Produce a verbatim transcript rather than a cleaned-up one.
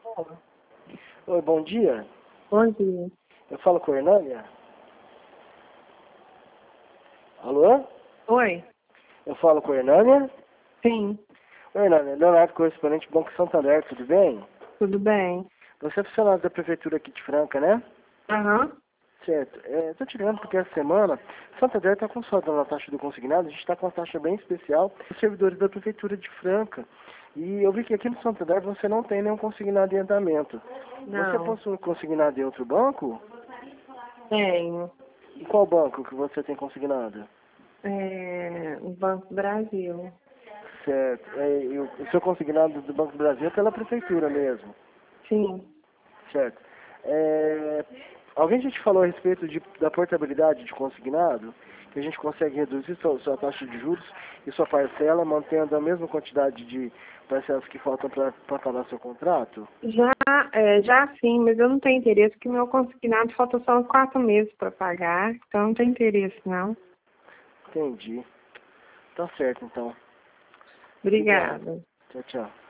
Oi, bom dia. Bom dia. Eu falo com a Hernânia? Alô? Oi? Eu falo com a Hernânia? Sim, Oi, Hernânia. Leonardo, correspondente do Banco Santander, tudo bem? tudo bem. Você é funcionário da Prefeitura aqui de Franca, né? Aham. Certo. É, tô te ligando porque essa semana Santander está consolidando a taxa do consignado. A gente está com uma taxa bem especial para os servidores da Prefeitura de Franca. E eu vi que aqui no Santander você não tem nenhum consignado em andamento. Você Não, possui um consignado em outro banco? tenho. E qual banco que você tem consignado? É, o Banco Brasil. Certo. É, e o o seu consignado do Banco do Brasil é pela Prefeitura mesmo. Sim. Certo. É, alguém já te falou a respeito de, da portabilidade de consignado? Que a gente consegue reduzir sua, sua taxa de juros e sua parcela, mantendo a mesma quantidade de parcelas que faltam para pagar seu contrato? Já, é, já sim, mas eu não tenho interesse, porque meu consignado falta só uns quatro meses para pagar, então não tem interesse, não. Entendi. Tá certo, então. Obrigado. Obrigada. Tchau, tchau.